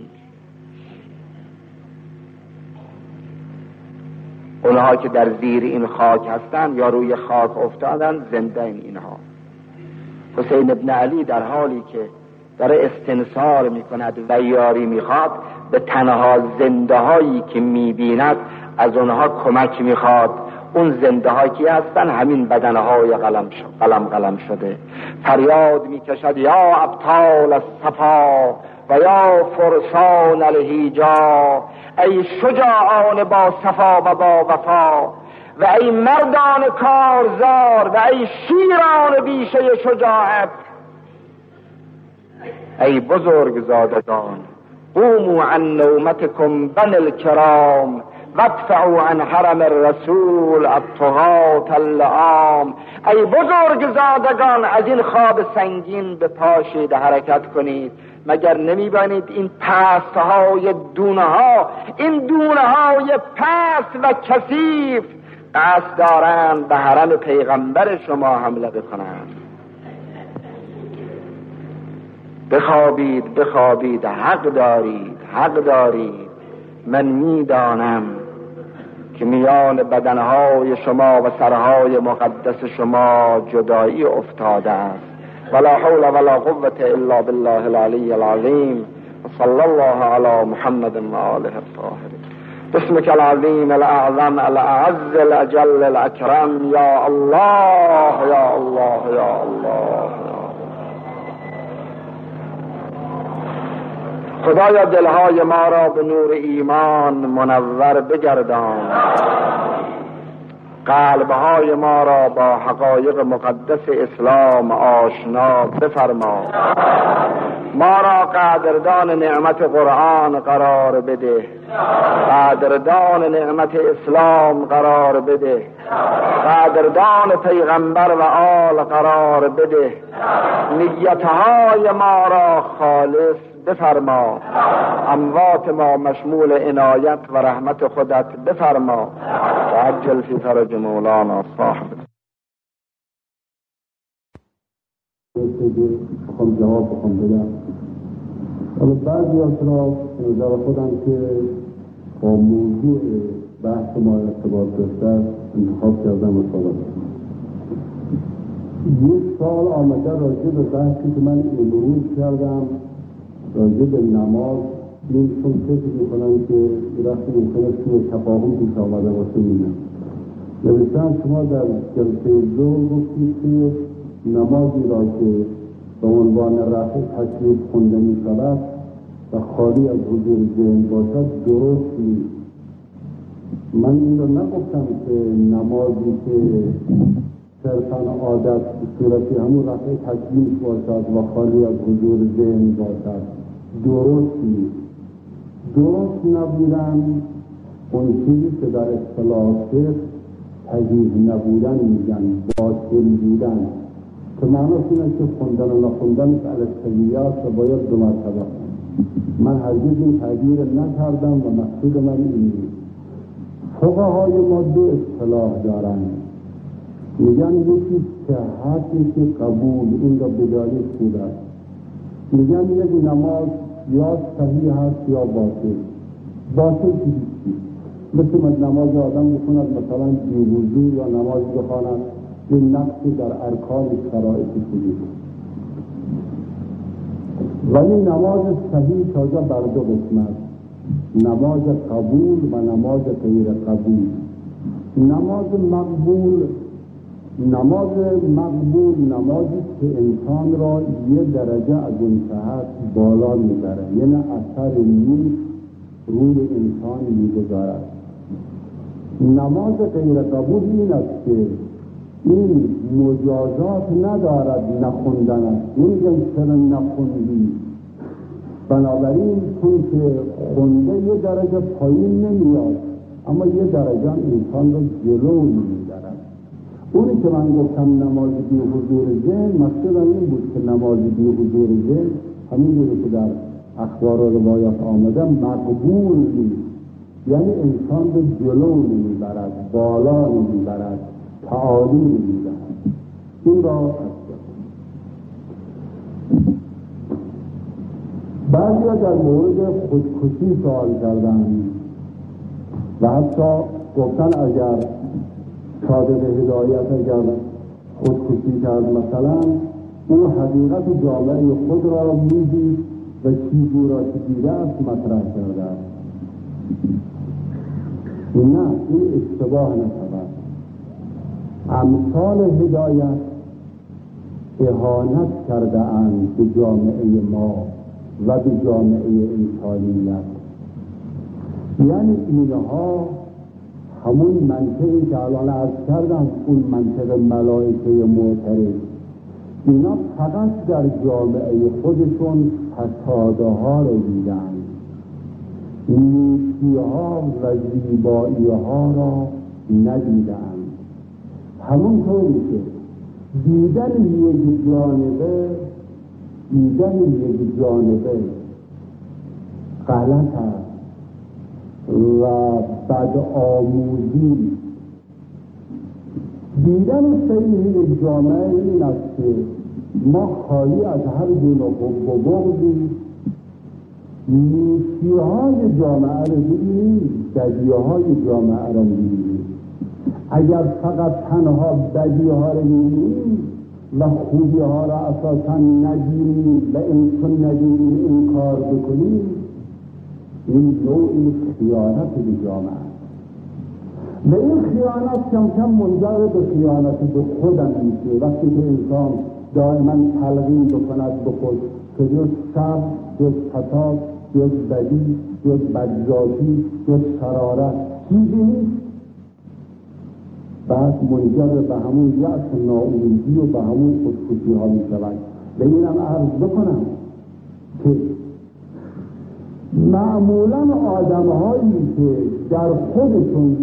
اونها که در زیر این خاک هستند یا روی خاک افتادن زنده اینها. حسین ابن علی در حالی که داره استنصار میکند و یاری میخواد، به تنها زنده هایی که میبیند از اونها کمک میخواد. اون زنده هایی که هستن همین بدنهای قلم شده. فریاد میکشد یا ابطال الصفا و یا فرسان الهیجا، ای شجاعان با صفا و با وفا، و ای مردان کارزار و ای شیران بیشه شجاعت، ای بزرگ زادگان قوموا عن نومتكم بني الكرام وادفعوا عن حرم الرسول الطغاة اللعام. ای بزرگ زادگان از این خواب سنگین به پاشید، حرکت کنید. مگر نمی‌بینید این پست‌های دونه‌ها، این دونه‌های پست و کثیف قصد دارند به حرم پیغمبر شما حمله بکنند؟ بخوابید، حق دارید. من میدانم که میان بدنهای شما و سرهای مقدس شما جدایی افتاده است. ولا حول ولا قوة الا بالله العلی العظیم. صلی الله علی محمد و آله الطاهرین. بسمك العظیم الاعظم الاعز الاجل الاکرم. یا الله یا الله یا الله. خدایا دلهای ما را به نور ایمان منور بگردان، قلبهای ما را با حقایق مقدس اسلام آشنا بفرما. ما را قدردان نعمت قرآن قرار بده، قدردان نعمت اسلام قرار بده، قدردان پیغمبر و آل قرار بده. نیتهای ما را خالص بفرما، اموات ما مشمول عنایت و رحمت خودت بفرما و عجل فی فرج مولانا صاحب. بخوام جواب بدم. حالا بعضی اطراف نظر خودم که با موضوع بحث ما ارتباط داشته انتخاب کردم و صحبت. یک سال آمده راجع به بحثی که من امروز کردم راجع به نماز، این چون فکر میکنم که رفت ممکنه که تفاهم پیش آمده باشه میدم. نوشتم شما در جلسه دو گفتید که نمازی را که به عنوان رفع تکلیف خونده می شود و خالی از حضور ذهن باشد درست نیست. من این را نگفتم که نمازی که صرفاً عادت صورتی همون رفع تکلیف باشد و خالی از حضور ذهن باشد درست نیست. درست نبودن اون چیزی که در اصطلاح صحیح نبودن میگن، باطل بودن، که معناش اینه که خوندن و نخوندن الاسکویات و باید دو مرتبه. من هرگز این تعبیر نکردم و مقصود من این نیست. فقهای ما دو اصطلاح دارند، میگن یکی صحت، یکی قبول. این را بدانید خوب است. میگن یک نماز یا صحیح هست یا باطل. باطل که هیچی، مثل نماز آدم بخوند مثلا بی‌وضو یا نماز بخواند به نقصی در ارکان شرایطی شدید. ولی نماز صحیح تازه بر دو قسمت، نماز قبول و نماز غیر قبول. نماز مقبول نمازی که انسان را یه درجه از اون صحت بالا میبره، یعنی اثر نیک روی انسان میگذارد. نماز غیر قبول این است که این مجازات ندارد نخوندن است. نمیگن چرا نخوندی، بنابراین چون که خونده یه درجه پایین نمیاد اما یه درجه انسان رو جلو میبرد. اونی که من گفتم نماز بی حضور ذهن، مقصودم این بود که نماز بی حضور ذهن همین بوده که در اخبار و روایات آمده مقبول نیست، یعنی انسان رو جلو نمیبرد، بالا نمیبرد، تعالی نمیبرد. این را بعضی ها در مورد خودکشی سوال کردن و حتی گفتن اگر صادق هدایت اگر خودکشی کرد مثلا او حقیقت جامعه خود را میدید و چیزی را که دیده است مطرح کرده است. نه، این اشتباه نشود. امثال هدایت اهانت کرده اند به جامعه ما و به جامعه انسانیت. یعنی اینها همون منطقی که الان عرض کردم، اون منطق ملائکه معترض، اینا فقط در جامعه خودشون فسادها رو دیدن، نیکی‌ها و زیبایی‌ها را ندیدن. همونطوری که دیدن یک جانبه غلط است و بد آموزی، دیدن صحیح جامعه این است که ما خالی از هر گونه حب و بغضی نیکی‌های جامعه رو ببینیم، بدی‌های جامعه رو ببینیم. اگر فقط تنها بدی‌ها رو ببینیم و خوبی‌ها را اساساً ندیدیم و این ندیدیم این کار بکنیم، این نوعی خیانت به جامعه. و این خیانت کم کم منجر به خیانت به خودم میشه. وقتی که انسان دائما تلقین بکند به خود که جز شر، جز فساد، جز بدی، جز بدذاتی، جز شرارت چیزی نیست، بعد منجر به همون یأس ناامیدی و به همون خودکشی ها می شود. و اینم عرض بکنم که معمولا آدم هایی که در خودشون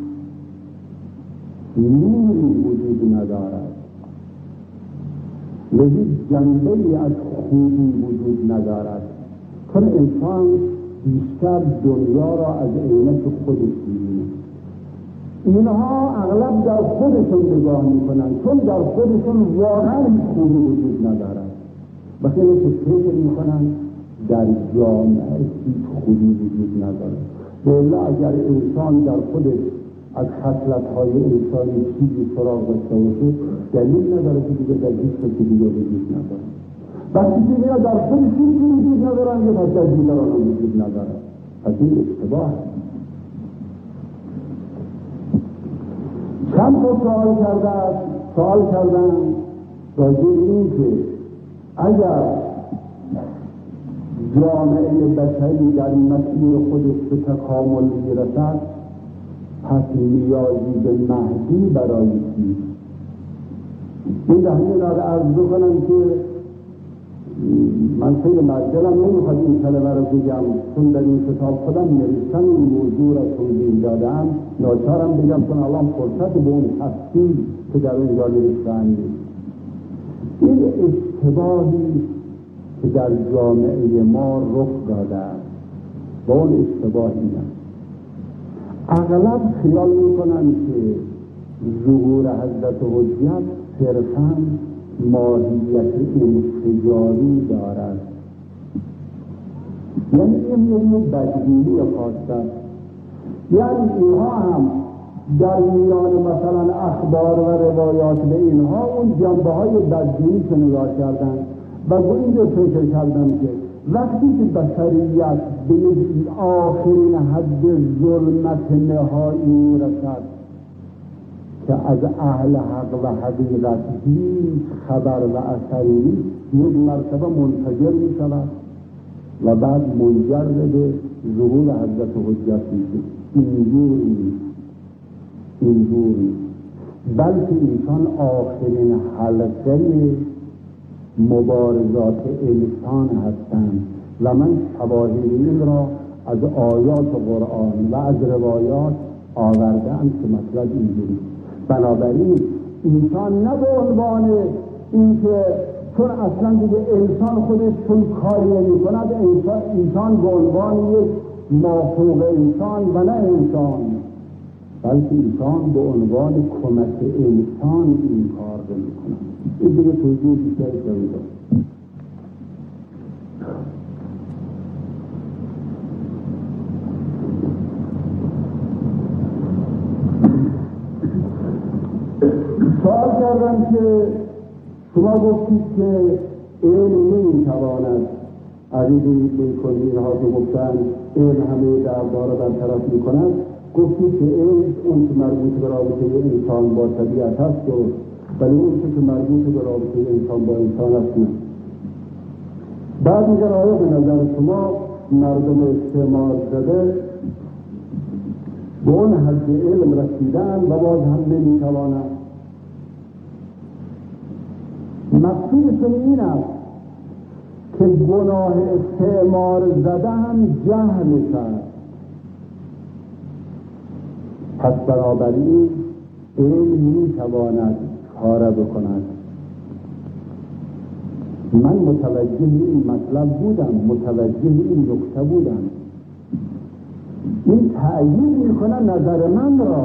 نوری وجود ندارد، به هیچ جنبه‌ای از خوبی وجود ندارد، چون انسان بیشتر دنیا را از عینک خودش می‌بیند. اینها اغلب در خودشون نگاه می‌کنند، چون در خودشون واقعا خوبی وجود ندارد و خیلی که فکر می‌کنند در جامعه هیچ خوبی وجود ندارد. والا اگر انسان در خودش از خصلت‌های انسانی چیزی سراغ داشته باشه، دلیل نداره که دیگه در هیچ کسی دیگه وجود نداره. وقتی که اینا در خودش چیزی وجود ندارن، یه پس در دیگران هم وجود نداره. پس این اشتباه. چند خود سوال کردن راجع این که اگر جامعه بشری در مسیر خودش به تکامل میرسد، پس نیازی به مهدی برای چیست؟ این دهنی را عرض بکنم که من خیلی مجدلم نمیخواد این کلمه را بگم، چون در این کتاب خودم نوشتم این موضوع را توضیح دادم، ناچارم بگم چون الان فرصت به اون تفصیل که در اونجا نوشتم نیست. این اشتباهی که در جامعه ما رخ داده است و اون اشتباه این است. اغلب خیال میکنن که ظهور حضرت حجت صرفاً ماهیت انفجاری دارد، یعنی این بدبینی خاص است. یعنی اینها هم در میان مثلا اخبار و روایات به اینها اون جنبه های بدبینی که نگاه کردن و با این رو فکر کردن که وقتی که بشریت به یک آخرین حد ظلمت نهایی میرسد که از اهل حق و حقیقت هیچ خبر و اثری نیست، یک مرتبه منفجر می شود و بعد منجر به ظهور حضرت حجت میشه. اینجوری بلکه انسان آخرین حلقه مبارزات انسان هستند و من شواهد این را از آیات قرآن و از روایات آوردم که مطلب اینجوری. بنابراین انسان نه به عنوان اینکه چون اصلا دیگه انسان خودش چون کاری نمی کند، انسان به عنوان یک مافوق انسان و نه انسان، بلکه انسان به عنوان کمک انسان این کار رو می کند. این دیگه توضیح بیشتری شده. سوال کردم که شما گفتید که علم نمیتواند عریض میکنی اینها که گفتن علم همه دربار را برطرف میکند. گفتید که علم اون که مربوط به رابطه انسان با طبیعت هست ولی اون که مربوط به رابطه انسان با انسان هست نه. بعد میگن آیا به نظر شما مردم استعمار زده به اون حد علم رسیدن و باز هم نمیتوانند؟ مقصودشون این است که گناه استعمار زده هم جهلش است. پس بنابراین علم میتواند کار بکند. من متوجه این مطلب بودم، متوجه این نکته بودم. این تأیید میکنه نظر من را.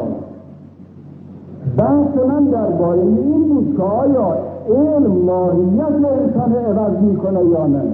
بحث من درباره این بود که آیا علم ماهیت انسان عوض میکنه یا نه؟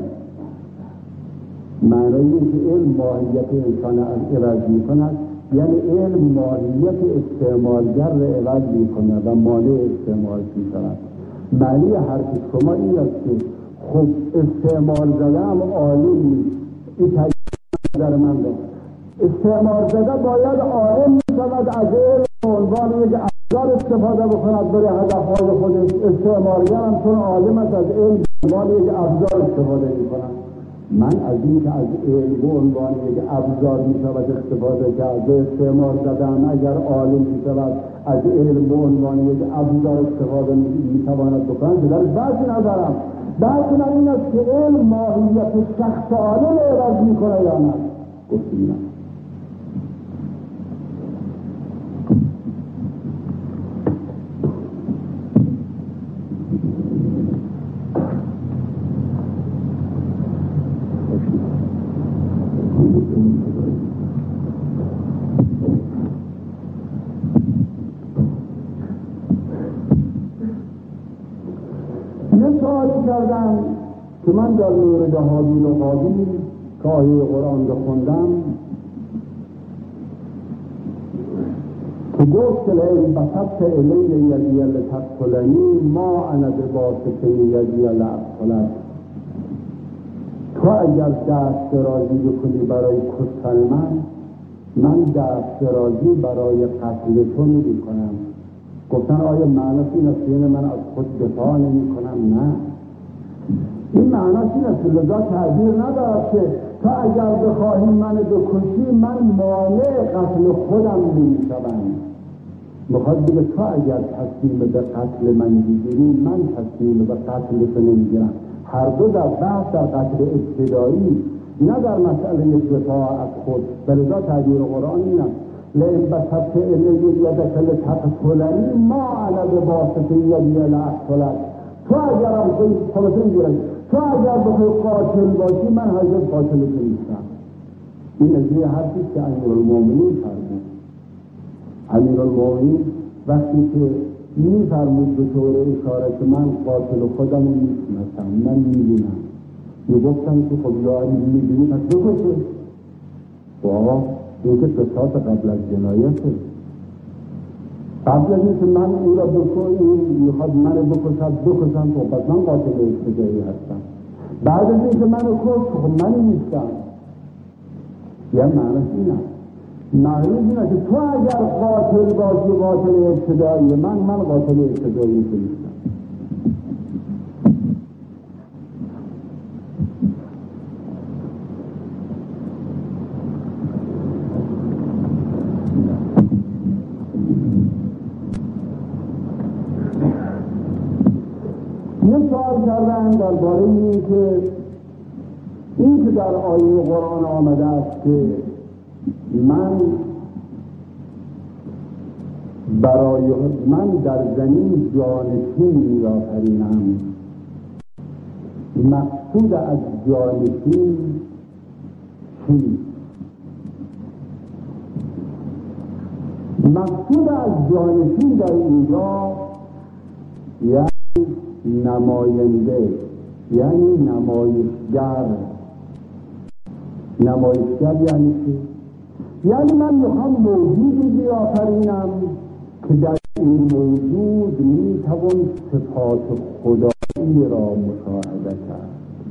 معنی این که علم ماهیت انسان عوض میکند یعنی علم ماهیت استعمارگر را عوض میکنه و مانع استعمار میشود. معنی حرف شما این است که خب استعمار زده هم عالم نیست. این تأیید نظر من را. استعمار زده باید عالم میشود، از علم به عنوان یک ابزار استفاده بکند برای هدفهای خودش. استعمارگر هم چون عالم است از علم به عنوان یک ابزار استفاده میکند. من از این که از علم به عنوان یک ابزار میشود استفاده کرد، استعمار زده هم اگر عالم میشود از علم به عنوان یک ابزار استفاده میتواند بکند که در بحثی ندارم. بحث من این است که علم ماهیت شخص عالم عوض میکنه یا نه؟ گفتیم نه. یه سوالی کردن که من در مورد هابیل و قابیل که آیه قرآن رو خوندم که گفت لئن بسطت الی یدی لتقتلنی ما انا بباسط یدی لاقتلک، تو اگر دست درازی بکنی برای کشتن من دست درازی برای قتل تو نمی‌کنم. گفتن آیا معناش این است که من از خود دفاع نمی‌کنم؟ نه، این معناش این است که لذا تعبیر ندارد که تو اگر بخواهی من بکشی من مانع قتل خودم نمی‌شوم. میخواد بگه تو اگر تصمیم به قتل من بگیری من تصمیم به قتل تو نمیگیرم. هر دو در بحث در قتل ابتدایی، نه در مسئله دفاع از خود. ولذا تعبیر قرآن این است لئن بسطت الی یدک لتقتلنی ما انا بباسط یدی لاقتلک، تو اگر تو اگر بخوای قاتل باشی من هرگز قاتل تو نیستم. این نظریه حرفی که امیرالمومنین فرمود. امیرالمومنین وقتی که میفرمود به طور اشاره که من قاتل خودم میشناسم، من میدونم، میگفتم که خب یا علی میدونی پس بکشه. بابا این که قصاص قبل از جنایته. قبل از این که من او را این میخواد من بکشم خب پس من قاتل ابتدایی هستم. بعد از این که منو کشت خب من نیستم. یه معنیش این است. معنیش این است که تو اگر قاتل باشی قاتل ابتدایی من قاتل ابتدایی نیستم. یه سوال کردن درباره این که در آیه قرآن آمده است که من در زمین جانشین می‌آفرینم. مقصود از جانشین چیست؟ مقصود از جانشین در اینجا یعنی نماینده، یعنی نمایشگر. نمایشگر یعنی چی؟ یعنی من میخوام موجودی بیافرینم که در این موجود میتوان صفات خدایی را مشاهده کرد.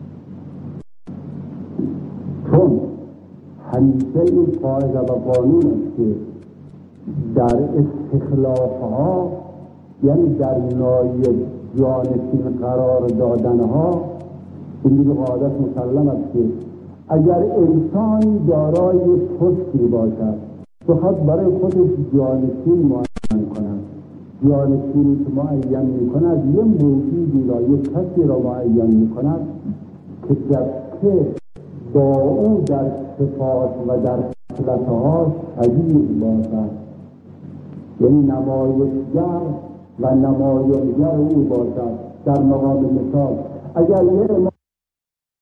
چون همیشه این قاعده و قانون است که در استخلافها، یعنی در نایب جانشین قرار دادنها، این دیگه قاعده مسلم است که اگر انسانی دارای پستی باشد بخواد برای خودش جانشین معین کند، جانشینی که معین میکند یه موجودی را، یه کسی را معین میکند که با او در صفات و در خصلتها شبیه باشد، یعنی نمایشگر و نمایانگر او باشد. در مقام مثال اگر یه